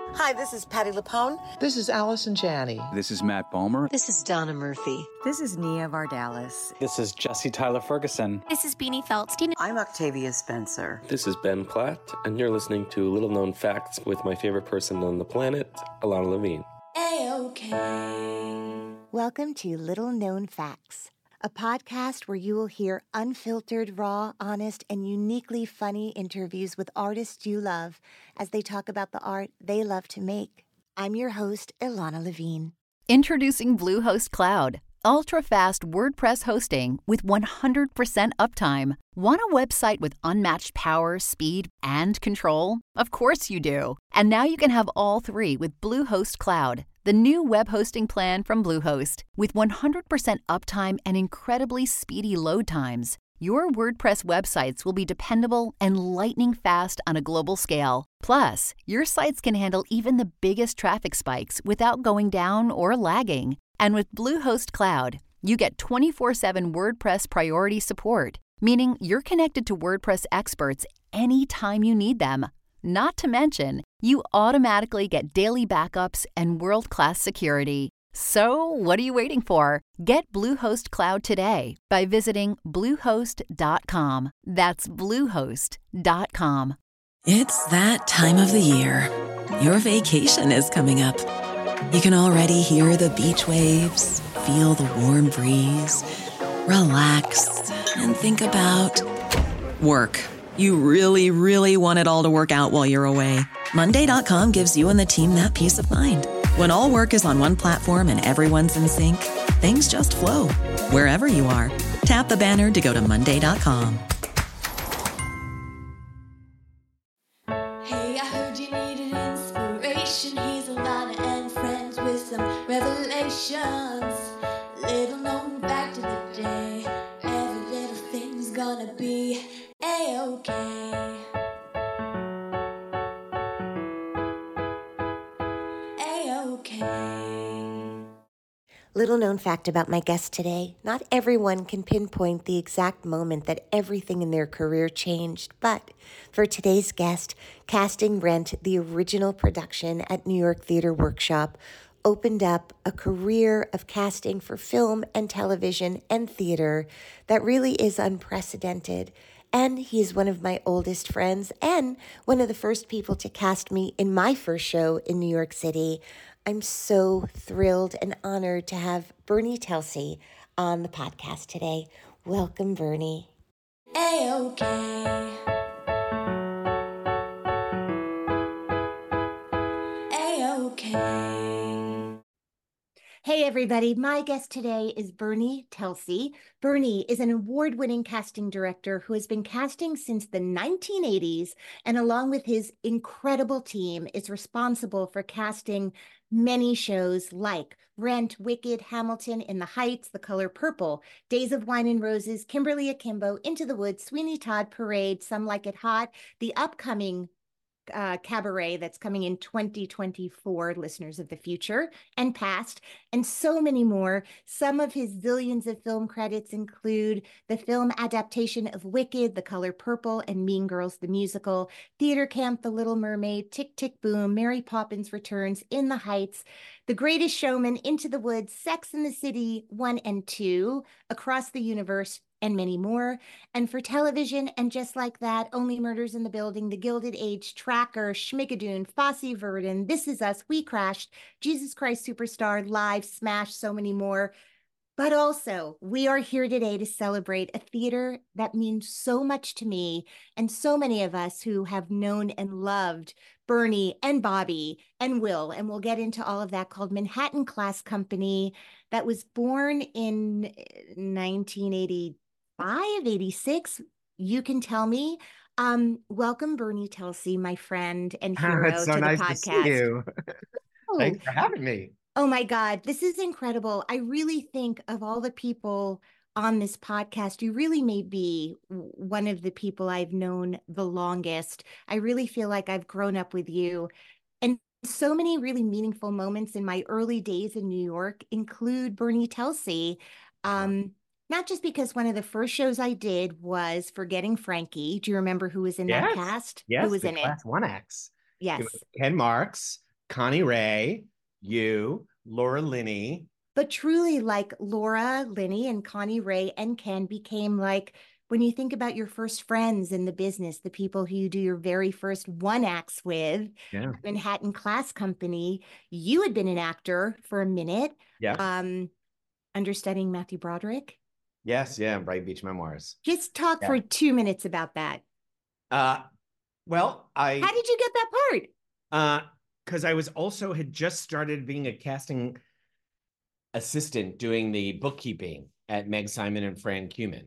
Hi, this is Patti LuPone. This is Allison Janney. This is Matt Bomer. This is Donna Murphy. This is Nia Vardalos. This is Jesse Tyler Ferguson. This is Beanie Feldstein. I'm Octavia Spencer. This is Ben Platt, and you're listening to Little Known Facts with my favorite person on the planet, Ilana Levine. A-OK. Welcome to Little Known Facts, a podcast where you will hear unfiltered, raw, honest, and uniquely funny interviews with artists you love as they talk about the art they love to make. I'm your host, Ilana Levine. Introducing Bluehost Cloud, ultra-fast WordPress hosting with 100% uptime. Want a website with unmatched power, speed, and control? Of course you do. And now you can have all three with Bluehost Cloud, the new web hosting plan from Bluehost. With 100% uptime and incredibly speedy load times, your WordPress websites will be dependable and lightning fast on a global scale. Plus, your sites can handle even the biggest traffic spikes without going down or lagging. And with Bluehost Cloud, you get 24/7 WordPress priority support, meaning you're connected to WordPress experts anytime you need them. Not to mention, you automatically get daily backups and world-class security. So, what are you waiting for? Get Bluehost Cloud today by visiting Bluehost.com. That's Bluehost.com. It's that time of the year. Your vacation is coming up. You can already hear the beach waves, feel the warm breeze, relax, and think about work. You really, really want it all to work out while you're away. Monday.com gives you and the team that peace of mind. When all work is on one platform and everyone's in sync, things just flow. Wherever you are, tap the banner to go to Monday.com. Hey, I heard you needed inspiration. Here's Ilana and friends with some revelations. Little known fact of the day. Every little thing's gonna be A-OK. Little known fact about my guest today, not everyone can pinpoint the exact moment that everything in their career changed, but for today's guest, casting Rent, the original production at New York Theater Workshop, opened up a career of casting for film and television and theater that really is unprecedented. And he's one of my oldest friends and one of the first people to cast me in my first show in New York City. I'm so thrilled and honored to have Bernie Telsey on the podcast today. Welcome, Bernie. A-OK. A-OK. Hey, everybody. My guest today is Bernie Telsey. Bernie is an award-winning casting director who has been casting since the 1980s, and along with his incredible team, is responsible for casting many shows like Rent, Wicked, Hamilton, In the Heights, The Color Purple, Days of Wine and Roses, Kimberly Akimbo, Into the Woods, Sweeney Todd, Parade, Some Like It Hot, the upcoming Cabaret that's coming in 2024, listeners of the future and past, and so many more. Some of his zillions of film credits include the film adaptation of Wicked, The Color Purple, and Mean Girls, the musical, theater camp, The Little Mermaid, Tick, Tick, Boom, Mary Poppins Returns, In the Heights, The Greatest Showman, Into the Woods, Sex and the City 1 and 2, Across the Universe, and many more. And for television, and just like that, Only Murders in the Building, The Gilded Age, Tracker, Schmigadoon, Fosse Verdon, This Is Us, We Crashed, Jesus Christ Superstar, Live, Smash, so many more. But also, we are here today to celebrate a theater that means so much to me and so many of us who have known and loved Bernie and Bobby and Will, and we'll get into all of that, called Manhattan Class Company, that was born in 1985, 86. You can tell me. Welcome, Bernie Telsey, my friend and hero, It's so to the nice podcast. to see you. Oh. Thanks for having me. Oh my God, this is incredible. I really think of all the people on this podcast, you really may be one of the people I've known the longest. I really feel like I've grown up with you. And so many really meaningful moments in my early days in New York include Bernie Telsey. Not just because one of the first shows I did was Forgetting Frankie. Do you remember who was in that cast? Yes, who was the in Class it? 1X. Yes. It was Ken Marks, Connie Ray, you, Laura Linney. But truly, like Laura Linney and Connie Ray and Ken became like, when you think about your first friends in the business, the people who you do your very first one acts with, Yeah. Manhattan Class Company, you had been an actor for a minute. Yeah. Understudying Matthew Broderick. Yes. Yeah. Bright Beach Memoirs. Just talk for 2 minutes about that. Well, How did you get that part? Because I was also had just started being a casting assistant doing the bookkeeping at Meg Simon and Fran Cumin.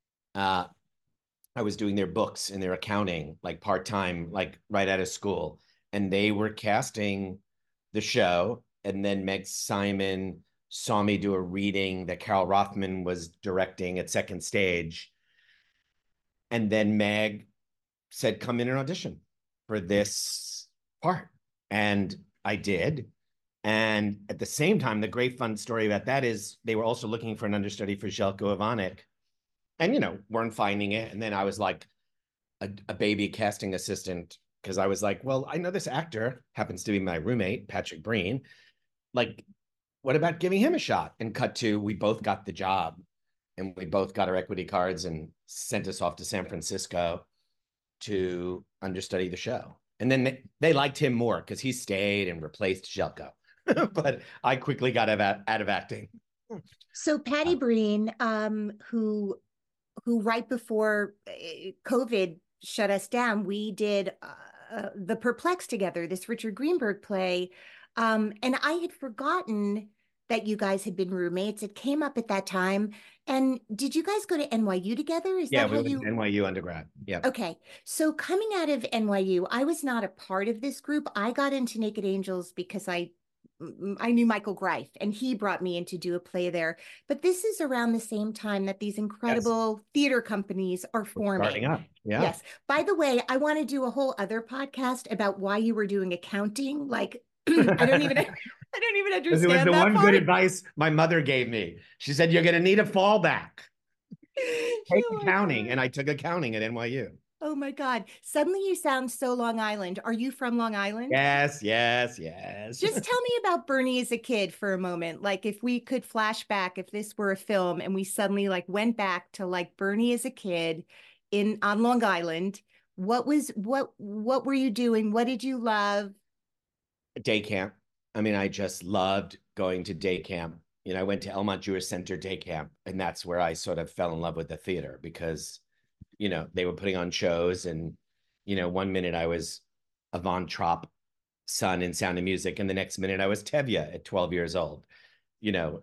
I was doing their books and their accounting, like part-time, like right out of school. And they were casting the show. And then Meg Simon saw me do a reading that Carol Rothman was directing at Second Stage. And then Meg said, come in and audition for this part. And I did. And at the same time, the great fun story about that is they were also looking for an understudy for Željko Ivanek and, weren't finding it. And then I was like a baby casting assistant because I was like, well, I know this actor happens to be my roommate, Patrick Breen. Like, what about giving him a shot? And cut to, we both got the job and we both got our equity cards and sent us off to San Francisco to understudy the show. And then they liked him more because he stayed and replaced Željko. But I quickly got out of acting. So Patty Breen, who right before COVID shut us down, we did The Perplexed together, this Richard Greenberg play. And I had forgotten that you guys had been roommates. It came up at that time. And did you guys go to NYU together? Is that how we went to NYU undergrad. Yeah. Okay. So coming out of NYU, I was not a part of this group. I got into Naked Angels because I knew Michael Greif and he brought me in to do a play there. But this is around the same time that these incredible theater companies are forming. Starting up. Yeah. Yes. By the way, I want to do a whole other podcast about why you were doing accounting. Like, I don't even understand. It was the one part. good advice my mother gave me. She said, you're going to need a fallback. Take accounting. And I took accounting at NYU. Oh my God. Suddenly you sound so Long Island. Are you from Long Island? Yes. Just tell me about Bernie as a kid for a moment. Like if we could flash back, if this were a film and we suddenly like went back to like Bernie as a kid on Long Island, what were you doing? What did you love? Day camp. I mean, I just loved going to day camp. I went to Elmont Jewish Center day camp, and that's where I sort of fell in love with the theater because they were putting on shows and, 1 minute I was a Von Trapp son in Sound of Music. And the next minute I was Tevye at 12 years old, and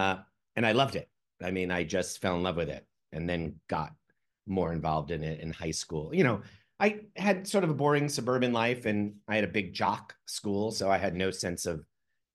I loved it. I mean, I just fell in love with it and then got more involved in it in high school. I had sort of a boring suburban life and I had a big jock school. So I had no sense of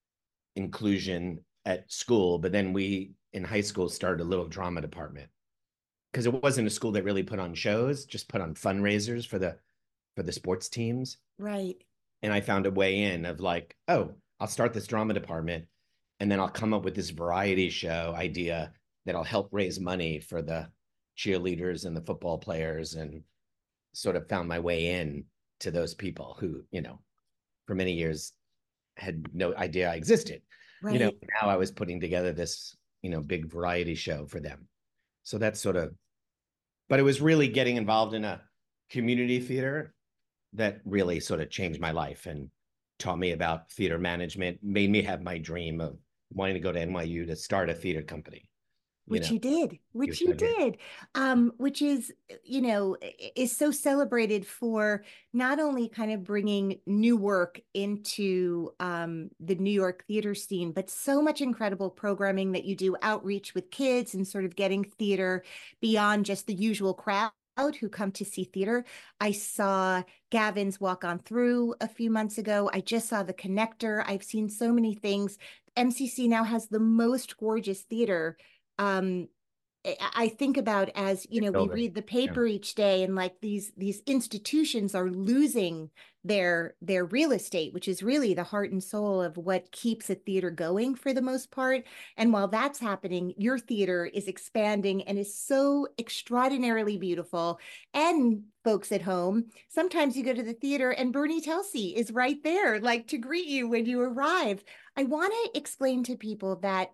inclusion at school. But then we in high school started a little drama department. Because it wasn't a school that really put on shows, just put on fundraisers for the sports teams. Right. And I found a way in of like, oh, I'll start this drama department and then I'll come up with this variety show idea that'll help raise money for the cheerleaders and the football players, and sort of found my way in to those people who, for many years had no idea I existed. Right. Now I was putting together this, big variety show for them. So that's but it was really getting involved in a community theater that really sort of changed my life and taught me about theater management, made me have my dream of wanting to go to NYU to start a theater company. Which you did, which is, is so celebrated for not only kind of bringing new work into the New York theater scene, but so much incredible programming that you do, outreach with kids and sort of getting theater beyond just the usual crowd who come to see theater. I saw Gavin's Walk On Through a few months ago. I just saw The Connector. I've seen so many things. MCC now has the most gorgeous theater I think about as, you know, we read the paper each day, and like these institutions are losing their real estate, which is really the heart and soul of what keeps a theater going for the most part. And while that's happening, your theater is expanding and is so extraordinarily beautiful. And folks at home, sometimes you go to the theater and Bernie Telsey is right there, like to greet you when you arrive. I want to explain to people that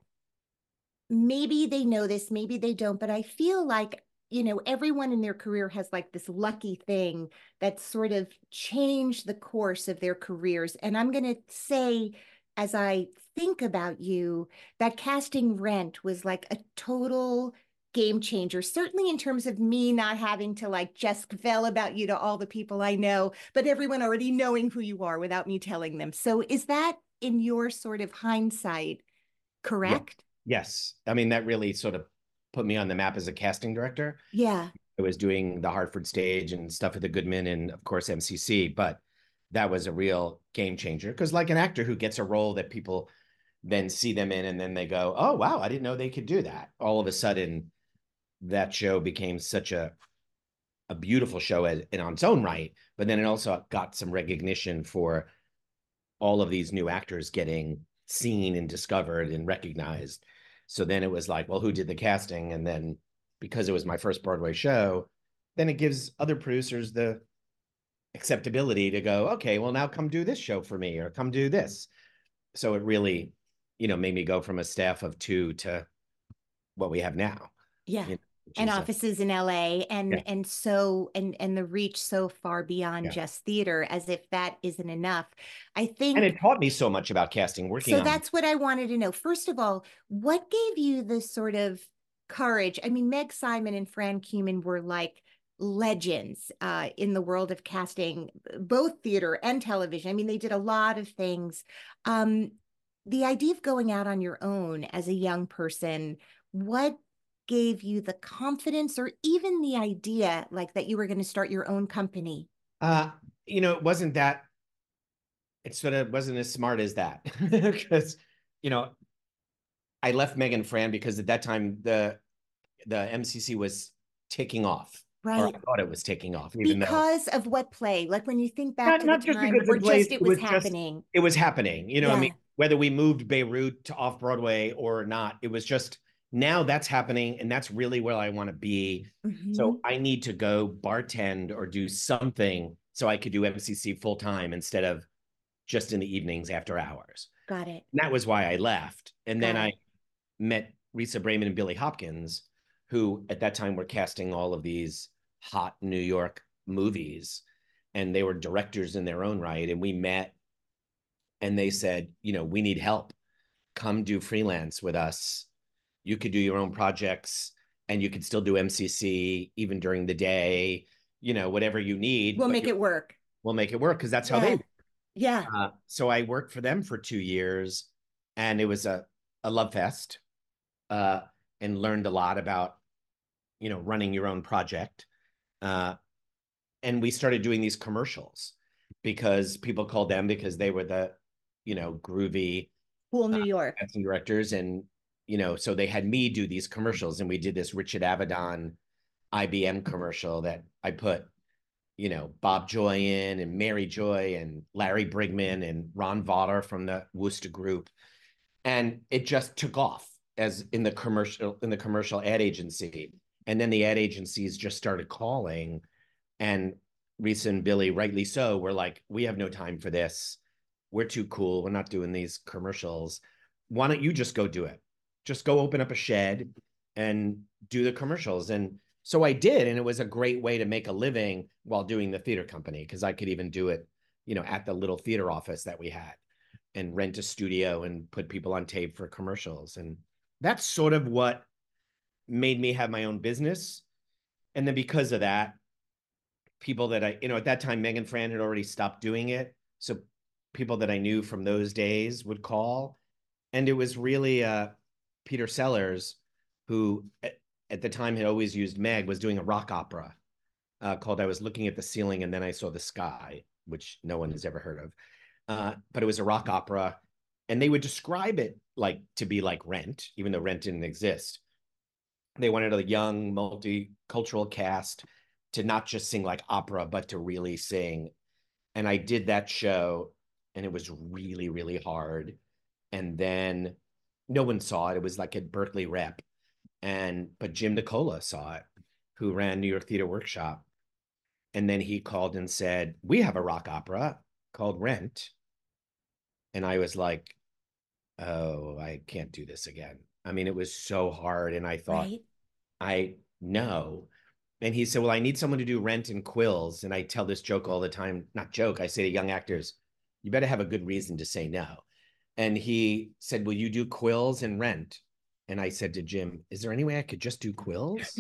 maybe they know this, maybe they don't, but I feel like, you know, everyone in their career has like this lucky thing that sort of changed the course of their careers. And I'm going to say, as I think about you, that casting Rent was like a total game changer, certainly in terms of me not having to like just tell about you to all the people I know, but everyone already knowing who you are without me telling them. So is that, in your sort of hindsight, correct? Yes. I mean, that really sort of put me on the map as a casting director. Yeah. I was doing the Hartford stage and stuff at the Goodman and, of course, MCC, but that was a real game changer. Because like an actor who gets a role that people then see them in and then they go, oh, wow, I didn't know they could do that. All of a sudden, that show became such a beautiful show in on its own right, but then it also got some recognition for all of these new actors getting seen and discovered and recognized. So then it was like, well, who did the casting? And then because it was my first Broadway show, then it gives other producers the acceptability to go, okay, well, now come do this show for me or come do this. So it really, you know, made me go from a staff of 2 to what we have now. Yeah. You know, and offices in LA and yeah. and so and the reach so far beyond just theater, as if that isn't enough. I think, and it taught me so much about casting, working so on that's what I wanted to know. First of all, what gave you the sort of courage? I mean, Meg Simon and Fran Cumin were like legends in the world of casting, both theater and television. I mean, they did a lot of things. The idea of going out on your own as a young person, what gave you the confidence or even the idea like that you were going to start your own company? You know, it sort of wasn't as smart as that because, you know, I left Meg and Fran because at that time the MCC was taking off. Right. Or I thought it was taking off. Because of what play? Like when you think back to the time, or just it was happening? It was happening. You know, I mean, whether we moved Beirut to off-Broadway or not, it was just, now that's happening and that's really where I want to be. Mm-hmm. So I need to go bartend or do something so I could do MCC full time instead of just in the evenings after hours. Got it. And that was why I left. And then I met Risa Brayman and Billy Hopkins, who at that time were casting all of these hot New York movies. And they were directors in their own right. And we met and they said, you know, we need help. Come do freelance with us. You could do your own projects and you could still do MCC even during the day, you know, whatever you need. We'll make it work. We'll make it work because that's how they work. Yeah. So I worked for them for 2 years and it was a love fest and learned a lot about, you know, running your own project. And we started doing these commercials because people called them because they were the, you know, groovy cool New York casting directors. And, you know, so they had me do these commercials and we did this Richard Avedon IBM commercial that I put, you know, Bob Joy in and Mary Joy and Larry Brigman and Ron Vaughter from the Worcester Group. And it just took off as in the commercial ad agency. And then the ad agencies just started calling and Risa and Billy, rightly so, were like, we have no time for this. We're too cool. We're not doing these commercials. Why don't you just go do it? Just go open up a shed and do the commercials. And so I did. And it was a great way to make a living while doing the theater company because I could even do it, you know, at the little theater office that we had and rent a studio and put people on tape for commercials. And that's sort of what made me have my own business. And then because of that, people that I, you know, at that time, Meg and Fran had already stopped doing it. So people that I knew from those days would call. And it was really Peter Sellers, who at the time had always used Meg, was doing a rock opera called I Was Looking at the Ceiling and Then I Saw the Sky, which no one has ever heard of. But it was a rock opera. And they would describe it like to be like Rent, even though Rent didn't exist. They wanted a young multicultural cast to not just sing like opera, but to really sing. And I did that show, and it was really, really hard. And then no one saw it. It was like at Berkeley Rep. But Jim Nicola saw it, who ran New York Theater Workshop. And then he called and said, we have a rock opera called Rent. And I was like, oh, I can't do this again. I mean, it was so hard. And I thought, Right. I know. And he said, well, I need someone to do Rent and Quills. And I tell this joke all the time, not joke. I say to young actors, you better have a good reason to say no. And he said, will you do Quills and Rent? And I said to Jim, is there any way I could just do Quills?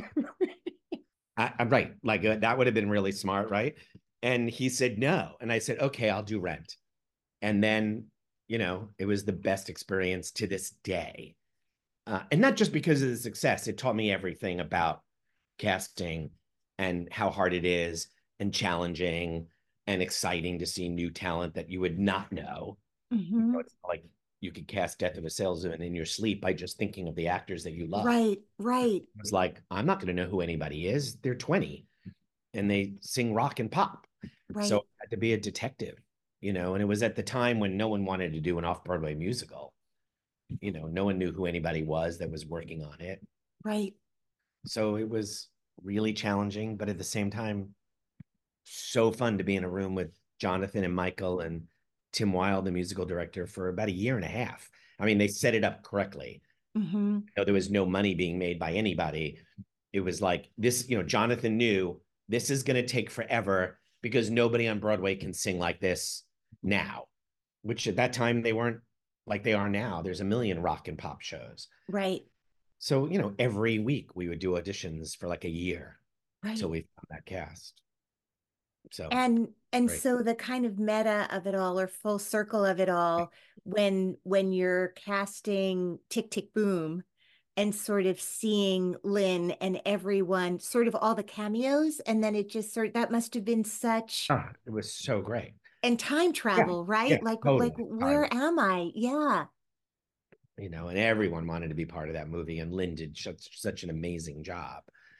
I'm right. Like that would have been really smart, right? And he said no. And I said, okay, I'll do Rent. And then, it was the best experience to this day. And not just because of the success, it taught me everything about casting and how hard it is and challenging and exciting to see new talent that you would not know. Mm-hmm. It's like you could cast Death of a Salesman in your sleep by just thinking of the actors that you love. Right, right. It's like, I'm not going to know who anybody is. They're 20 and they sing rock and pop. Right. So I had to be a detective, and it was at the time when no one wanted to do an off-Broadway musical. No one knew who anybody was that was working on it. Right. So it was really challenging, but at the same time, so fun to be in a room with Jonathan and Michael and Tim Wilde, the musical director, for about a year and a half. I mean, they set it up correctly. Mm-hmm. There was no money being made by anybody. It was like this, Jonathan knew this is going to take forever because nobody on Broadway can sing like this now, which at that time they weren't like they are now. There's a million rock and pop shows. Right. So, every week we would do auditions for like a year. Right. So we found that cast. So and great. so the kind of meta of it all, or full circle of it all, when you're casting Tick Tick Boom and sort of seeing Lynn and everyone, sort of all the cameos, and then it just that must have been such it was so great. And time travel, right? Yeah, like totally. where am I? Yeah. And everyone wanted to be part of that movie, and Lynn did such an amazing job.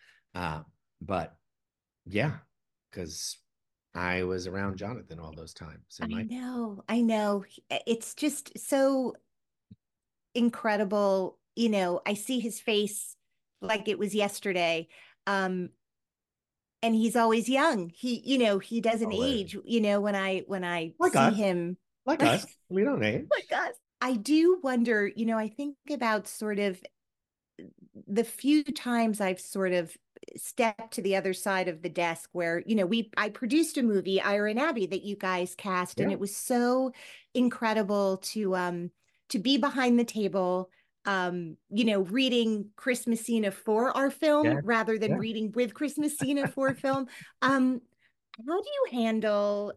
But yeah, because I was around Jonathan all those times. I know. It's just so incredible. I see his face like it was yesterday. And he's always young. He doesn't age, when I like see us. him. Like us. We don't age. Like us. I do wonder, I think about sort of the few times I've sort of stepped to the other side of the desk where, I produced a movie, Ira and Abby, that you guys cast. And it was so incredible to be behind the table, reading Chris Messina for our film rather than reading with Chris Messina for film. How do you handle,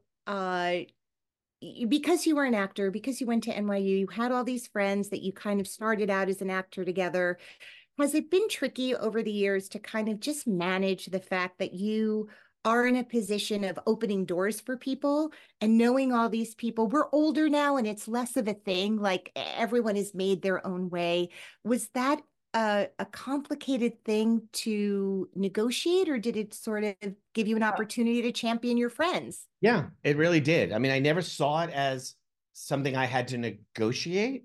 because you were an actor, because you went to NYU, you had all these friends that you kind of started out as an actor together. Has it been tricky over the years to kind of just manage the fact that you are in a position of opening doors for people and knowing all these people? We're older now and it's less of a thing. Like everyone has made their own way. Was that a complicated thing to negotiate, or did it sort of give you an opportunity to champion your friends? Yeah, it really did. I mean, I never saw it as something I had to negotiate.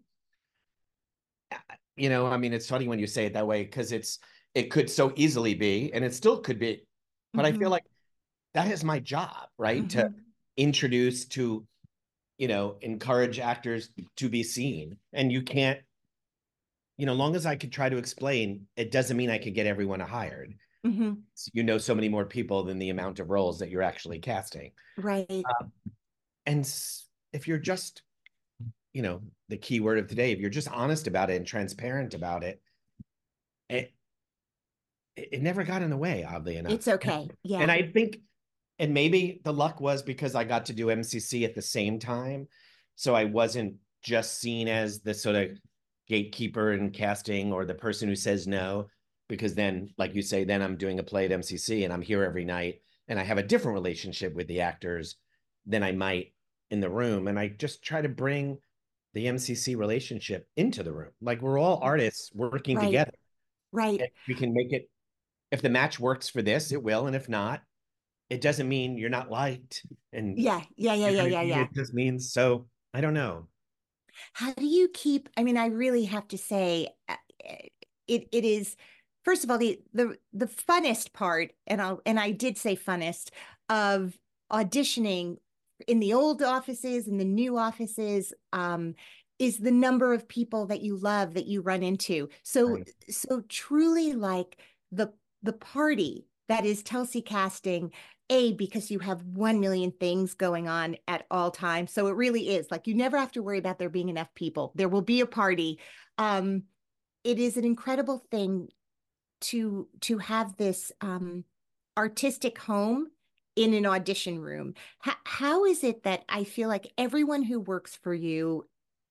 I mean, it's funny when you say it that way, because it could so easily be, and it still could be, but I feel like that is my job, right? To introduce, to, encourage actors to be seen. And you can't, long as I could try to explain, it doesn't mean I could get everyone hired. So many more people than the amount of roles that you're actually casting. Right. And if you're just, the key word of today, if you're just honest about it and transparent about it, it never got in the way, oddly enough. It's okay. Yeah. And I think, and maybe the luck was because I got to do MCC at the same time. So I wasn't just seen as the sort of gatekeeper in casting or the person who says no, because then, like you say, then I'm doing a play at MCC and I'm here every night and I have a different relationship with the actors than I might in the room. And I just try to bring the MCC relationship into the room. Like we're all artists working together. Right. If we can make it, if the match works for this, it will. And if not, it doesn't mean you're not liked. And Yeah. it just means, so I don't know. How do you keep, I mean, I really have to say, it is, first of all, the funnest part, and I did say funnest, of auditioning in the old offices and the new offices, is the number of people that you love that you run into. So Right. so truly, like the party that is Telsey Casting, because you have 1 million things going on at all times. So it really is like you never have to worry about there being enough people. There will be a party. It is an incredible thing to have this artistic home in an audition room. How is it that I feel like everyone who works for you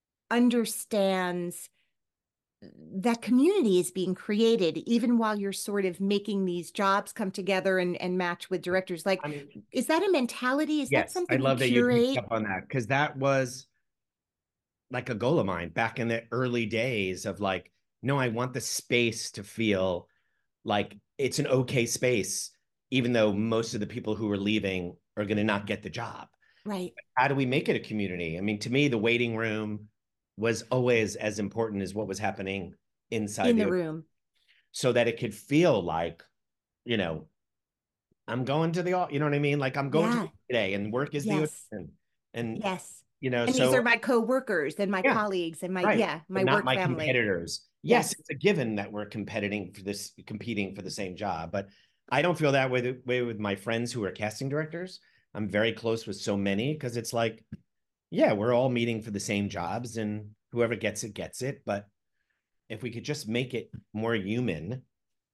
understands that community is being created even while you're sort of making these jobs come together and match with directors? Like, I mean, is that a mentality? Is that yes, I something you love that you picked curate? up on that, because that was like a goal of mine back in the early days of like, no, I want the space to feel like it's an okay space, even though most of the people who are leaving are going to not get the job. Right. How do we make it a community? I mean, to me, the waiting room was always as important as what was happening inside In the the room. so that it could feel like, you know, I'm going to the, you know what I mean? Like I'm going to Yeah. work today, and work is the Yes. audition. And, Yes. you know, And these are so my coworkers and my yeah, colleagues and my, right. yeah, But my not work my family. competitors. Yes, Yes. it's a given that we're competing for the same job, but I don't feel that way with my friends who are casting directors. I'm very close with so many, because it's like, yeah, we're all meeting for the same jobs, and whoever gets it gets it. But if we could just make it more human,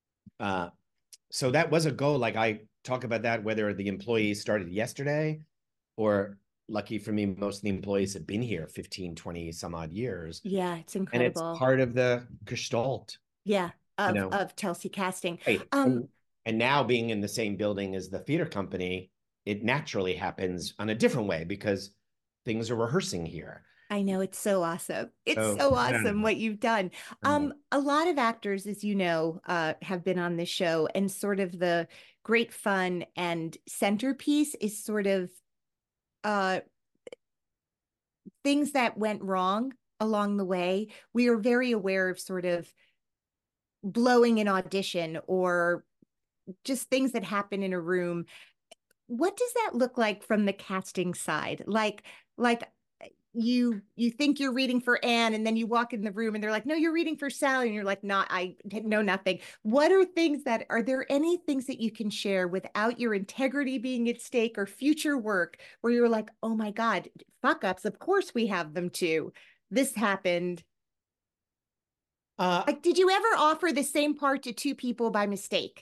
so that was a goal. Like I talk about that, whether the employees started yesterday, or lucky for me, most of the employees have been here 15, 20 some odd years. Yeah, it's And it's incredible. part of the gestalt, Yeah, you know. of Telsey Casting. Right. Um, And now being in the same building as the theater company, it naturally happens on a different way because things are rehearsing here. I know, it's so awesome. It's So so I don't awesome know. what you've done. A lot of actors, as you know, have been on this show, and sort of the great fun and centerpiece is sort of uh things that went wrong along the way. We are very aware of sort of blowing an audition or just things that happen in a room. What does that look like from the casting side? Like you think you're reading for Anne, and then you walk in the room and they're like, no, you're reading for Sally, and you're like, not, I know nothing. What are things that, are there any things that you can share without your integrity being at stake, or future work where you're like, oh my God, fuck ups, of course we have them too, this happened? Uh, Like, did you ever offer the same part to two people by mistake?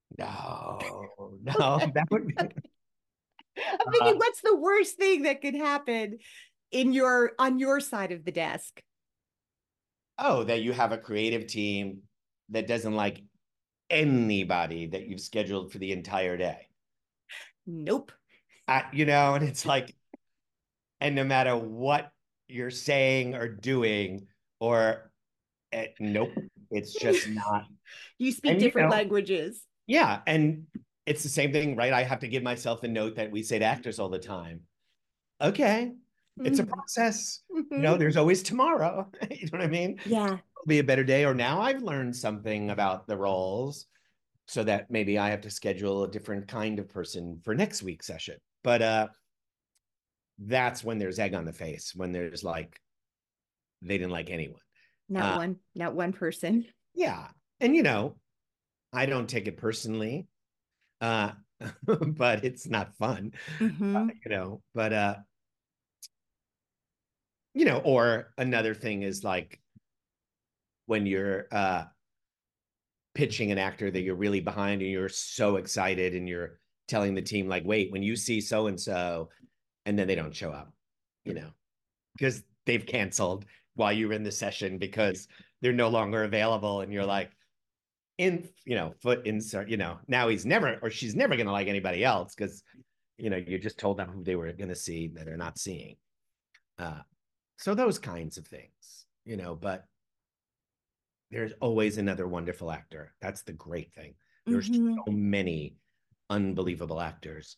no, that would be, I'm uh, thinking, what's the worst thing that could happen in your, on your side of the desk? oh, that you have a creative team that doesn't like anybody that you've scheduled for the entire day. Nope. You know, and it's like, and no matter what you're saying or doing, or nope, it's just not. You speak And you different know, languages. yeah, and it's the same thing, right? I have to give myself the note that we say to actors all the time. Okay, it's a Mm-hmm. process. You know, there's always tomorrow. You know what I mean? Yeah. It'll be a better day, or now I've learned something about the roles, so that maybe I have to schedule a different kind of person for next week's session. But that's when there's egg on the face, when there's like they didn't like anyone. Uh, Not one person. yeah. And you know, I don't take it personally. Uh but it's not fun. Mm-hmm. You know, but you know, or another thing is like when you're pitching an actor that you're really behind, and you're so excited, and you're telling the team like, wait, when you see so and so, and then they don't show up, you know, because they've canceled while you were in the session because they're no longer available, and you're like, in, you know, foot insert, you know, now he's never, or she's never going to like anybody else, because you know, you just told them who they were going to see that they're not seeing. So those kinds of things, you know, but there's always another wonderful actor. That's the great thing. There's Mm-hmm. so many unbelievable actors.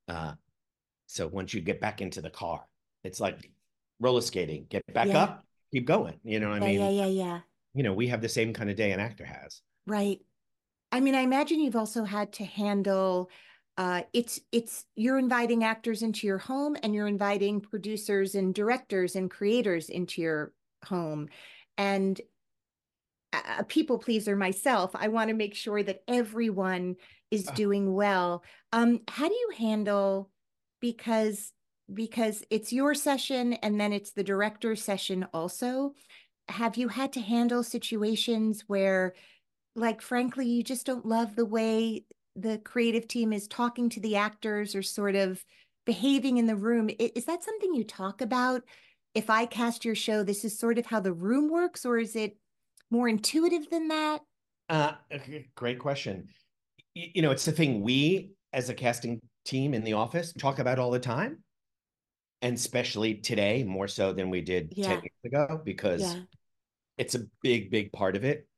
So once you get back into the car, it's like roller skating. Get back Yeah. up, keep going. You know what I mean? Yeah. You know, we have the same kind of day an actor has. Right. I mean, I imagine you've also had to handle it's you're inviting actors into your home and you're inviting producers and directors and creators into your home. And a people pleaser myself, I want to make sure that everyone is doing well. How do you handle because it's your session and then it's the director's session also? Have you had to handle situations where, like, frankly, you just don't love the way the creative team is talking to the actors or sort of behaving in the room? Is that something you talk about? If I cast your show, this is sort of how the room works, or is it more intuitive than that? Great question. You know, it's the thing we as a casting team in the office talk about all the time. And especially today, more so than we did 10 Yeah. years ago, because Yeah. it's a big part of it.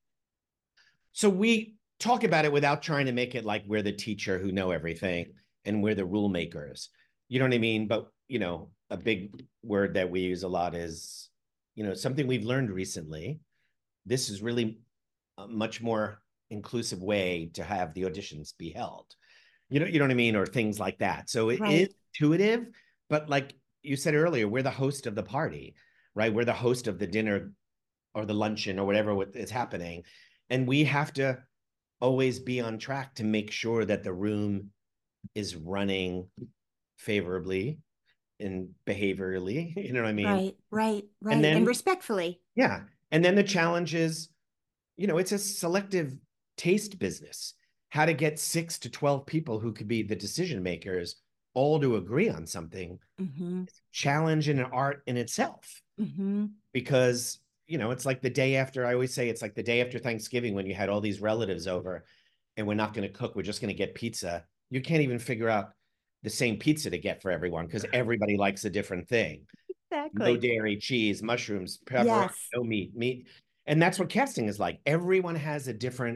So we talk about it without trying to make it like we're the teacher who know everything and we're the rule makers. You know what I mean? But, you know, a big word that we use a lot is, you know, something we've learned recently. This is really a much more inclusive way to have the auditions be held. You know what I mean? Or things like that. So it is Right. intuitive, but like you said earlier, we're the host of the party, right? We're the host of the dinner or the luncheon or whatever is happening. And we have to always be on track to make sure that the room is running favorably and behaviorally, you know what I mean? And And then, respectfully. yeah. And then the challenge is, you know, it's a selective taste business. How to get 6 to 12 people who could be the decision makers all to agree on something. Mm-hmm. Challenge and an art in itself. Mm-hmm. Because, you know, it's like the day after, I always say it's like the day after Thanksgiving when you had all these relatives over and we're not going to cook, we're just going to get pizza. You can't even figure out the same pizza to get for everyone because everybody likes a different thing. No Exactly. dairy, cheese, mushrooms, pepperoni, Yes. no meat. And that's what casting is like. Everyone has a different,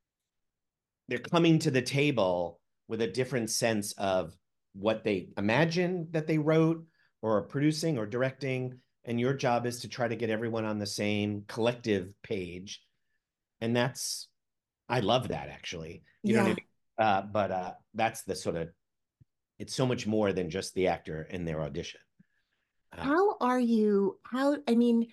they're coming to the table with a different sense of what they imagine that they wrote or are producing or directing. And your job is to try to get everyone on the same collective page. And that's, I love that actually. You know what I Yeah. mean? But that's the sort of, it's so much more than just the actor in their audition. How are you? I mean,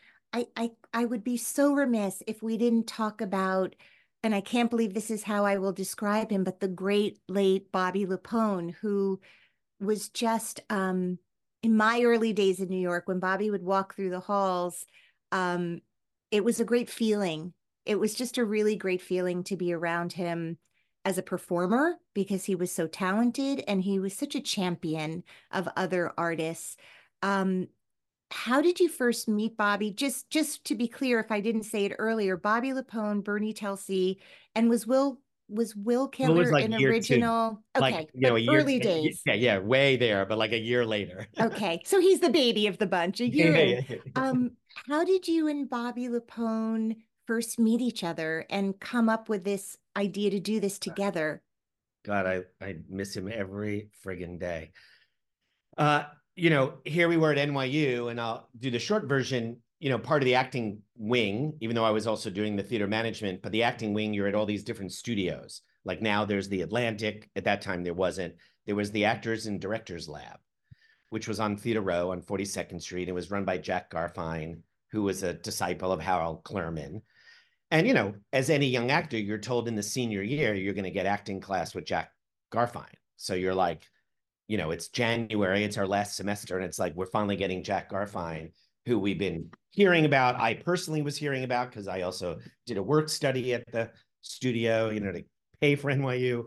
I would be so remiss if we didn't talk about, and I can't believe this is how I will describe him, but the great late Bobby Lapone, who was just in my early days in New York, when Bobby would walk through the halls, um, it was a great feeling. It was just a really great feeling to be around him as a performer because he was so talented and he was such a champion of other artists. Um, how did you first meet Bobby? Just to be clear, if I didn't say it earlier, Bobby Lapone, Bernie Telsey, and was Will It was Killer like an year two, original? like, Okay, you know, but a year, early days. yeah, way there, but like a year later. Okay, so he's the baby of the bunch, a year in. How did you and Bobby Lapone first meet each other and come up with this idea to do this together? God, I miss him every friggin' day. Uh, you know, here we were at NYU, and I'll do the short version. You know, part of the acting wing, even though I was also doing the theater management, but the acting wing, you're at all these different studios. Like now there's the Atlantic. At that time, there wasn't. There was the Actors and Directors Lab, which was on Theater Row on 42nd Street. It was run by Jack Garfein, who was a disciple of Harold Clurman. And, you know, as any young actor, you're told in the senior year, you're going to get acting class with Jack Garfein. So you're like, you know, it's January, it's our last semester, and it's like, we're finally getting Jack Garfein, who we've been hearing about. I personally was hearing about because I also did a work study at the studio, you know, to pay for NYU.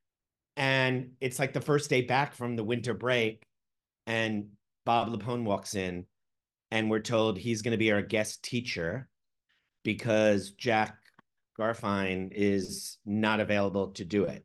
And it's like the first day back from the winter break, and Bob Lapone walks in, and we're told he's going to be our guest teacher because Jack Garfein is not available to do it.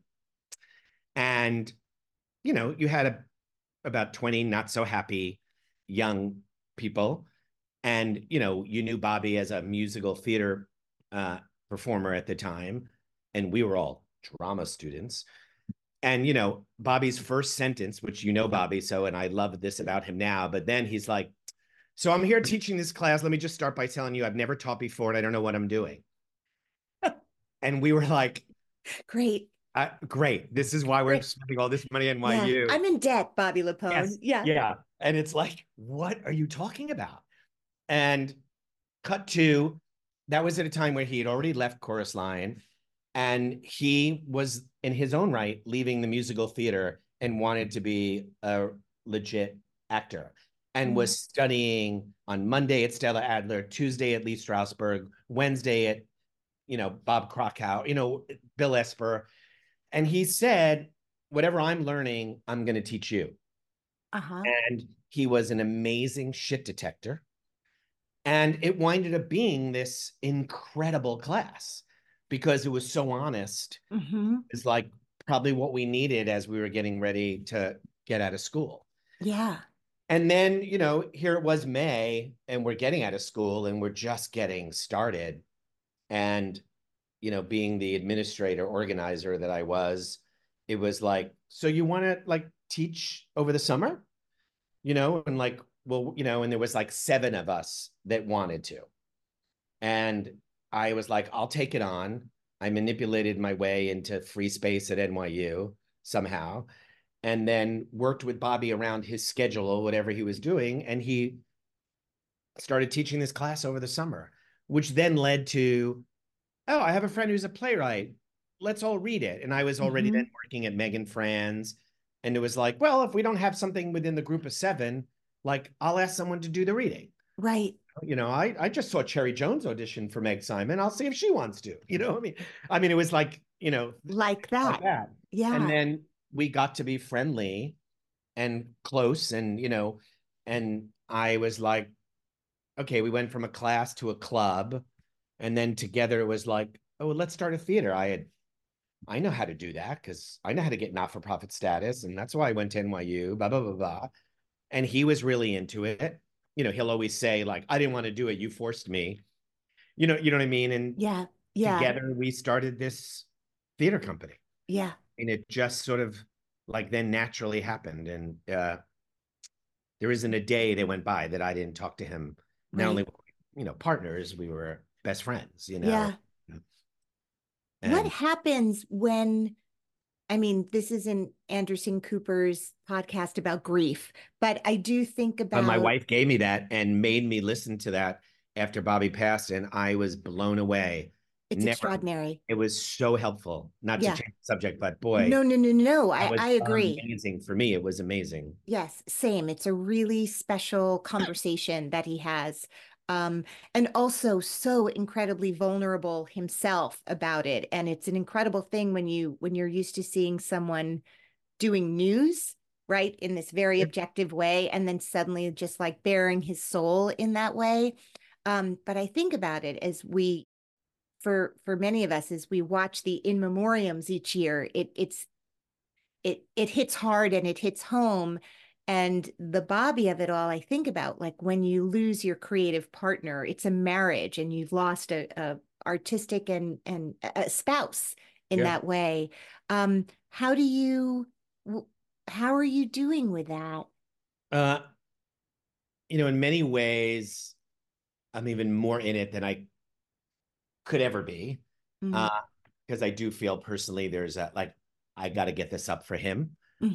And, you know, you had about 20 not so happy young people. And, you know, you knew Bobby as a musical theater performer at the time, and we were all drama students. And, you know, Bobby's first sentence, which you know Bobby, so, and I love this about him now, but then he's like, so I'm here teaching this class. Let me just start by telling you I've never taught before and I don't know what I'm doing. And we were like, Great. Great. This is why we're spending all this money on NYU. Yeah. I'm in debt, Bobby Lapone. Yes. Yeah. Yeah. And it's like, what are you talking about? And cut to, that was at a time where he had already left Chorus Line, and he was in his own right leaving the musical theater and wanted to be a legit actor, and was studying on Monday at Stella Adler, Tuesday at Lee Strasberg, Wednesday at, you know, Bob Krakow, you know, Bill Esper. And he said, whatever I'm learning, I'm going to teach you. And he was an amazing shit detector. And it winded up being this incredible class because it was so honest. It's like probably what we needed as we were getting ready to get out of school. Yeah. And then, you know, here it was May, and we're getting out of school and we're just getting started. And, you know, being the administrator, organizer that I was, it was like, so you want to like teach over the summer? You know, and like, well, you know, and there was like 7 of us that wanted to. And I was like, I'll take it on. I manipulated my way into free space at NYU somehow, and then worked with Bobby around his schedule or whatever he was doing. And he started teaching this class over the summer, which then led to, oh, I have a friend who's a playwright. Let's all read it. And I was already then working at Megan Franz. And it was like, well, if we don't have something within the group of 7, like I'll ask someone to do the reading. Right. You know, I just saw Cherry Jones audition for Meg Simon. I'll see if she wants to, you know, I mean, it was like, you know, like that. Yeah. And then we got to be friendly and close, and, you know, and I was like, okay, we went from a class to a club, and then together it was like, oh, well, let's start a theater. I know how to do that because I know how to get not-for-profit status. And that's why I went to NYU, blah, blah, blah, blah. And he was really into it. You know, he'll always say like, I didn't want to do it. You forced me, you know what I mean? And yeah. Together we started this theater company. Yeah. And it just sort of like then naturally happened. And there isn't a day that went by that I didn't talk to him. Not only, you know, partners, we were best friends, you know? Yeah. And what happens when, I mean, this isn't Anderson Cooper's podcast about grief, but I do think about. But my wife gave me that and made me listen to that after Bobby passed, and I was blown away. It's extraordinary. It was so helpful. Not to change the subject, but boy. No. I agree. Amazing for me. It was amazing. Yes, same. It's a really special conversation that he has. And also so incredibly vulnerable himself about it. And it's an incredible thing when you're used to seeing someone doing news, right, in this very objective way, and then suddenly just like bearing his soul in that way. But I think about it as for many of us, as we watch the in memoriams each year, it hits hard and it hits home. And the Bobby of it all, I think about like when you lose your creative partner, it's a marriage and you've lost a artistic and a spouse in that way. How are you doing with that? You know, in many ways, I'm even more in it than I could ever be. Because I do feel personally there's like, I got to get this up for him.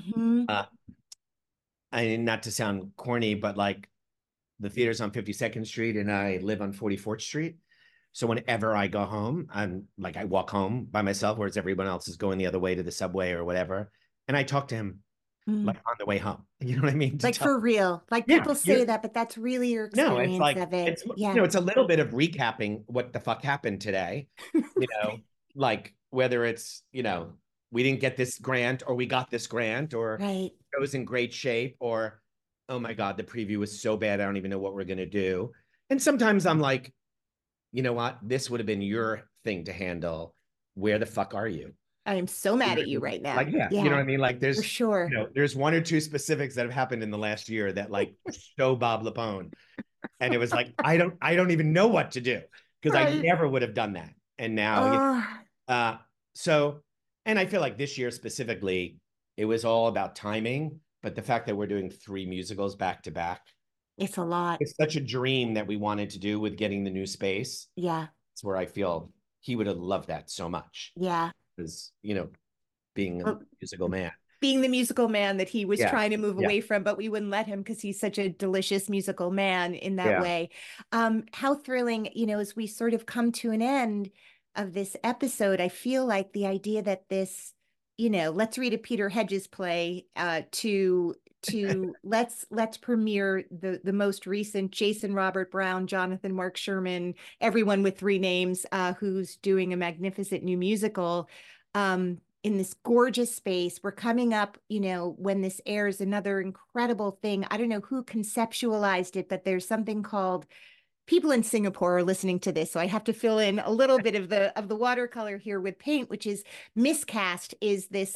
I mean, not to sound corny, but like the theater's on 52nd Street and I live on 44th Street. So whenever I go home, I'm like, I walk home by myself, whereas everyone else is going the other way to the subway or whatever. And I talk to him like on the way home. You know what I mean? Like for real. Like people say that, but that's really your experience of it. It's, you know, it's a little bit of recapping what the fuck happened today. You know, like whether it's, you know, we didn't get this grant or we got this grant, or it was in great shape, or, oh my God, the preview was so bad, I don't even know what we're going to do. And sometimes I'm like, you know what? This would have been your thing to handle. Where the fuck are you? I am so mad at you right now. Like, yeah, you know what I mean? Like there's, for sure. You know, there's 1 or 2 specifics that have happened in the last year that like show Bob Lapone. And it was like, I don't even know what to do because I never would have done that. And now, so, and I feel like this year specifically, it was all about timing, but the fact that we're doing 3 musicals back to back, it's a lot. it's such a dream that we wanted to do with getting the new space. Yeah. It's where I feel he would have loved that so much. Yeah. Because, being a musical man. Being the musical man that he was trying to move Yeah. away from, but we wouldn't let him because he's such a delicious musical man in that way. How thrilling, as we sort of come to an end of this episode, I feel like the idea that this, let's read a Peter Hedges play to let's premiere the most recent Jason Robert Brown, Jonathan Mark Sherman, everyone with 3 names who's doing a magnificent new musical in this gorgeous space. We're coming up, when this airs, another incredible thing. I don't know who conceptualized it, but there's something called, people in Singapore are listening to this, so I have to fill in a little bit of the watercolor here with paint, which is Miscast, is this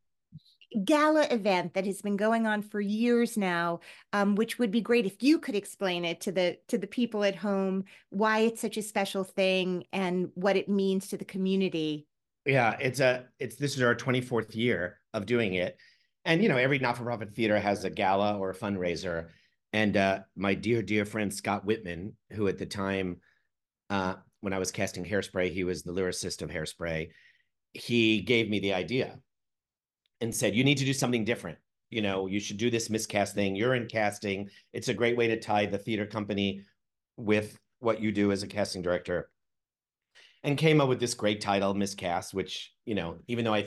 gala event that has been going on for years now, which would be great if you could explain it to the people at home, why it's such a special thing and what it means to the community. Yeah, this is our 24th year of doing it. And, every not-for-profit theater has a gala or a fundraiser. And my dear friend, Scott Whitman, who at the time, when I was casting Hairspray, he was the lyricist of Hairspray. He gave me the idea and said, you need to do something different. You should do this Miscast thing. You're in casting. It's a great way to tie the theater company with what you do as a casting director. And came up with this great title, Miscast, which, even though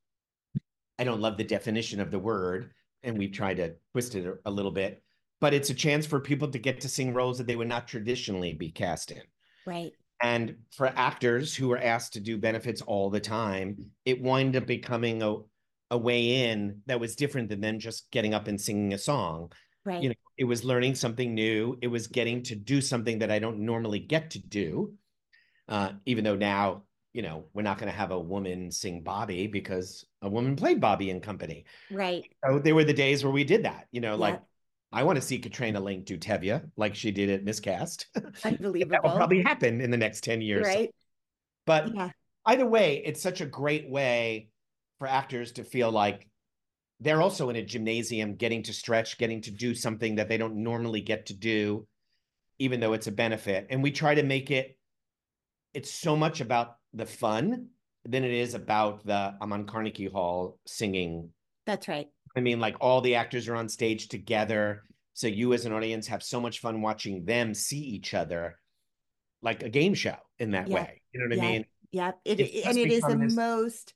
I don't love the definition of the word, and we've tried to twist it a little bit, but it's a chance for people to get to sing roles that they would not traditionally be cast in. Right. And for actors who are asked to do benefits all the time, it wound up becoming a way in that was different than them just getting up and singing a song. Right. It was learning something new. It was getting to do something that I don't normally get to do. Even though now, we're not going to have a woman sing Bobby because a woman played Bobby in Company. Right. So there were the days where we did that, like I want to see Katrina Link do Tevye like she did at Miscast. Unbelievable. That will probably happen in the next 10 years. Right. But either way, it's such a great way for actors to feel like they're also in a gymnasium, getting to stretch, getting to do something that they don't normally get to do, even though it's a benefit. And we try to make it's so much about the fun than it is about I'm on Carnegie Hall singing. That's right. I mean, like all the actors are on stage together. So you as an audience have so much fun watching them see each other like a game show in that way. You know what I mean? Yeah. It is the most,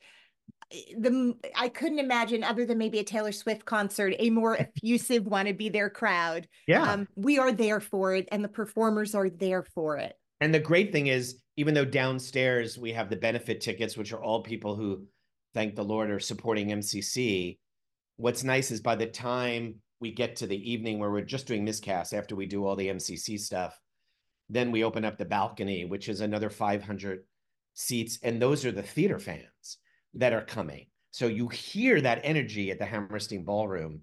I couldn't imagine, other than maybe a Taylor Swift concert, a more effusive wanna-be there crowd. Yeah. We are there for it, and the performers are there for it. And the great thing is, even though downstairs we have the benefit tickets, which are all people who, thank the Lord, are supporting MCC, what's nice is by the time we get to the evening where we're just doing Miscast, after we do all the MCC stuff, then we open up the balcony, which is another 500 seats. And those are the theater fans that are coming. So you hear that energy at the Hammerstein Ballroom.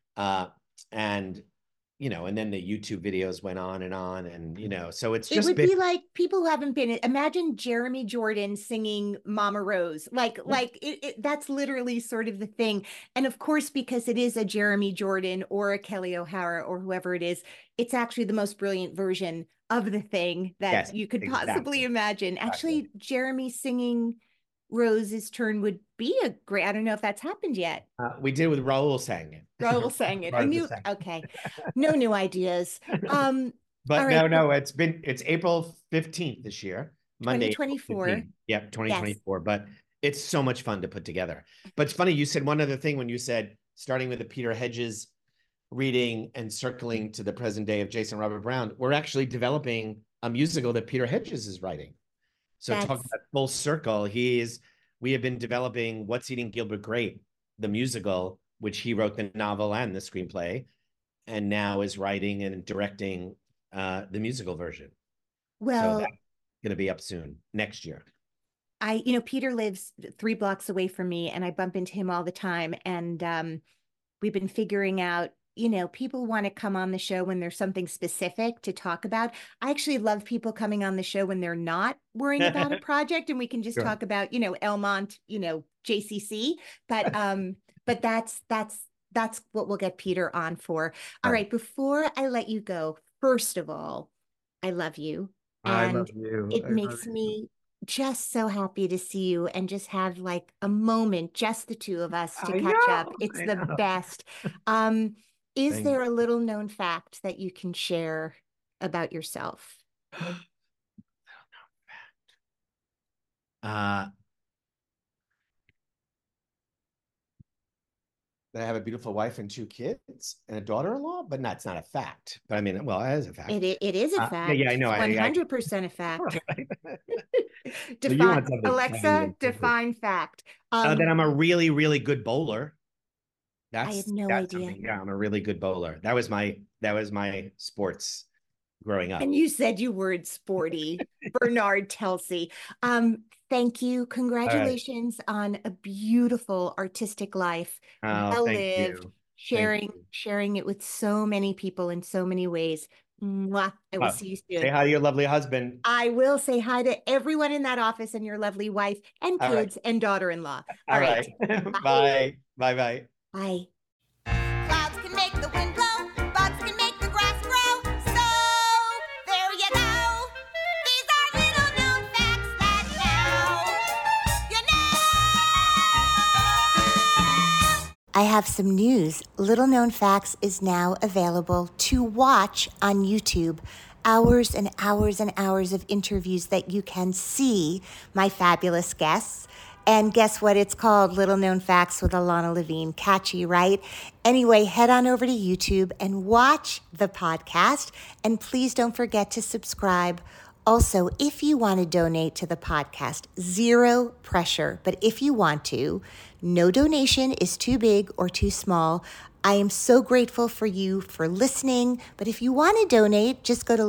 And then the YouTube videos went on, and, so it's just. It would be like people who haven't been, imagine Jeremy Jordan singing Mama Rose. That's literally sort of the thing. And of course, because it is a Jeremy Jordan or a Kelly O'Hara or whoever it is, it's actually the most brilliant version of the thing that you could possibly imagine. Actually, Jeremy singing Rose's turn would be a great, I don't know if that's happened yet. We did with Raul sang it. Raul sang it. I knew, okay. No new ideas. But right. No, it's April 15th this year, Monday. 2024. Yep, 2024. Yes. But it's so much fun to put together. But it's funny, you said one other thing when you said, starting with the Peter Hedges reading and circling to the present day of Jason Robert Brown, we're actually developing a musical that Peter Hedges is writing. So talking about full circle, we have been developing What's Eating Gilbert Grape, the musical, which he wrote the novel and the screenplay, and now is writing and directing the musical version. Well, so that's going to be up soon, next year. Peter lives 3 blocks away from me, and I bump into him all the time. And we've been figuring out people want to come on the show when there's something specific to talk about. I actually love people coming on the show when they're not worrying about a project and we can just talk about, Elmont, JCC. But that's what we'll get Peter on for. All right. Before I let you go, first of all, I love you. And I love you. It makes me just so happy to see you and just have like a moment, just the two of us to catch up. It's the best. Is there a little known fact that you can share about yourself? Little known fact. That I have a beautiful wife and 2 kids and a daughter-in-law, but that's not a fact. But I mean, well, it is a fact. It is a fact. Yeah, I know. 100% a fact. Alexa, define fact. That I'm a really, really good bowler. I had no idea. Yeah, I'm a really good bowler. That was my sports growing up. And you said you weren't sporty, Bernard Telsey. Thank you. Congratulations on a beautiful artistic life. Well lived, sharing it with so many people in so many ways. Mwah. I will see you soon. Say hi to your lovely husband. I will say hi to everyone in that office and your lovely wife and kids and daughter-in-law. All right. Bye. Bye. Bye. Clouds can make the wind blow, bugs can make the grass grow. So there you go. These are little known facts that now you know. I have some news. Little Known Facts is now available to watch on YouTube. Hours and hours and hours of interviews that you can see my fabulous guests. And guess what? It's called Little Known Facts with Ilana Levine. Catchy, right? Anyway, head on over to YouTube and watch the podcast. And please don't forget to subscribe. Also, if you want to donate to the podcast, zero pressure. But if you want to, no donation is too big or too small. I am so grateful for you for listening. But if you want to donate, just go to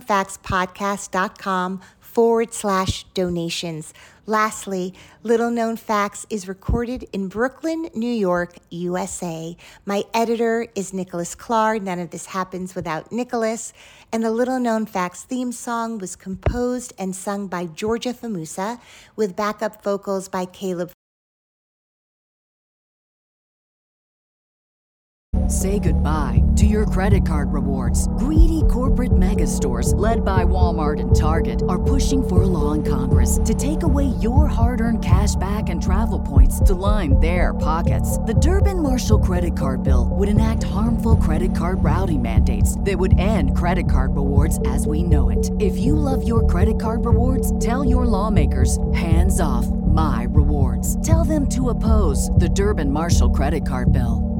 littleknownfactspodcast.com/donations. Lastly, Little Known Facts is recorded in Brooklyn, New York, USA. My editor is Nicholas Clark. None of this happens without Nicholas. And the Little Known Facts theme song was composed and sung by Georgia Famusa with backup vocals by Caleb. Say goodbye to your credit card rewards. Greedy corporate mega stores, led by Walmart and Target, are pushing for a law in Congress to take away your hard-earned cash back and travel points to line their pockets. The Durbin-Marshall credit card bill would enact harmful credit card routing mandates that would end credit card rewards as we know it. If you love your credit card rewards, tell your lawmakers, hands off my rewards. Tell them to oppose the Durbin-Marshall credit card bill.